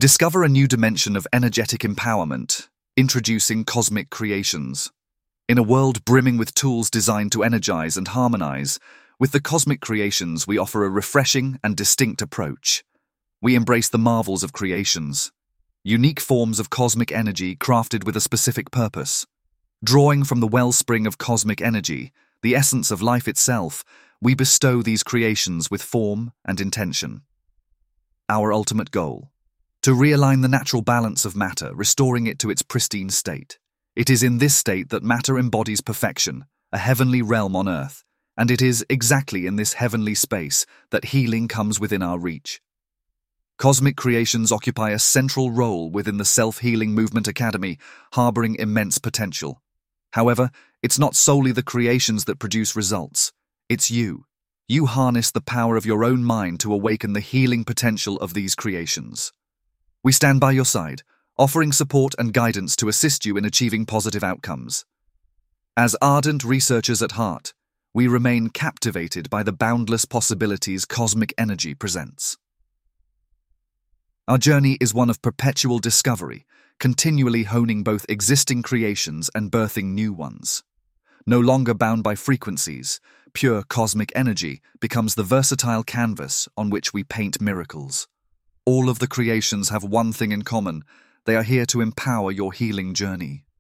Discover a new dimension of energetic empowerment, introducing cosmic creations. In a world brimming with tools designed to energize and harmonize, with the cosmic creations we offer a refreshing and distinct approach. We embrace the marvels of creations, unique forms of cosmic energy crafted with a specific purpose. Drawing from the wellspring of cosmic energy, the essence of life itself, we bestow these creations with form and intention. Our ultimate goal: to realign the natural balance of matter, restoring it to its pristine state. It is in this state that matter embodies perfection, a heavenly realm on earth, and it is exactly in this heavenly space that healing comes within our reach. Cosmic creations occupy a central role within the Self-Healing Movement Academy, harboring immense potential. However, it's not solely the creations that produce results. It's you. You harness the power of your own mind to awaken the healing potential of these creations. We stand by your side, offering support and guidance to assist you in achieving positive outcomes. As ardent researchers at heart, we remain captivated by the boundless possibilities cosmic energy presents. Our journey is one of perpetual discovery, continually honing both existing creations and birthing new ones. No longer bound by frequencies, pure cosmic energy becomes the versatile canvas on which we paint miracles. All of the creations have one thing in common: they are here to empower your healing journey.